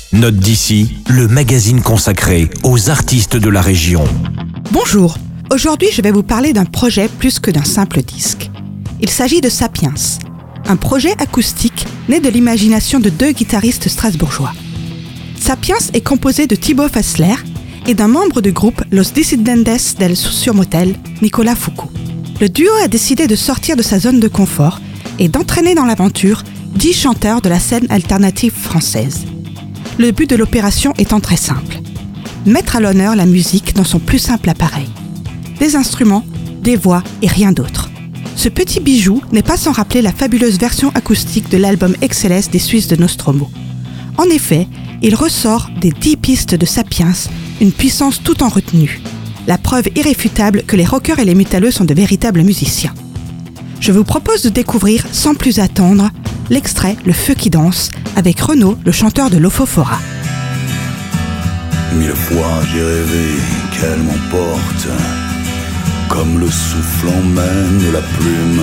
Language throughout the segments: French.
Note d'ici, le magazine consacré aux artistes de la région. Bonjour, aujourd'hui je vais vous parler d'un projet plus que d'un simple disque. Il s'agit de Sapiens, un projet acoustique né de l'imagination de deux guitaristes strasbourgeois. Sapiens est composé de Thibaut Fassler et d'un membre du groupe Los Dissidentes del Sociomotel, Nicolas Foucault. Le duo a décidé de sortir de sa zone de confort et d'entraîner dans l'aventure 10 chanteurs de la scène alternative française. Le but de l'opération étant très simple. Mettre à l'honneur la musique dans son plus simple appareil. Des instruments, des voix et rien d'autre. Ce petit bijou n'est pas sans rappeler la fabuleuse version acoustique de l'album Excellès des Suisses de Nostromo. En effet, il ressort des 10 pistes de Sapiens une puissance tout en retenue. La preuve irréfutable que les rockers et les métalleux sont de véritables musiciens. Je vous propose de découvrir sans plus attendre l'extrait Le Feu qui danse avec Renaud, le chanteur de l'Ophophora. 1000 fois j'ai rêvé qu'elle m'emporte, comme le souffle emmène la plume.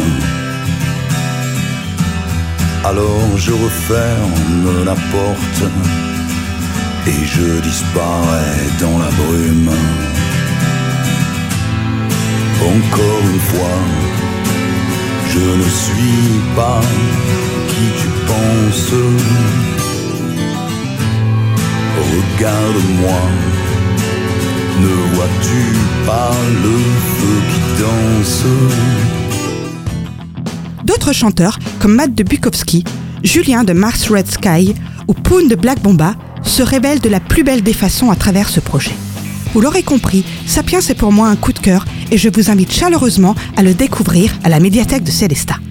Alors je referme la porte et je disparais dans la brume. Encore une fois, je ne suis pas qui tu penses. Regarde-moi, ne vois-tu pas le feu qui danse? D'autres chanteurs, comme Matt de Bukowski, Julien de Mars Red Sky ou Poon de Black Bomba, se révèlent de la plus belle des façons à travers ce projet. Vous l'aurez compris, Sapiens est pour moi un coup de cœur et je vous invite chaleureusement à le découvrir à la médiathèque de Célestat.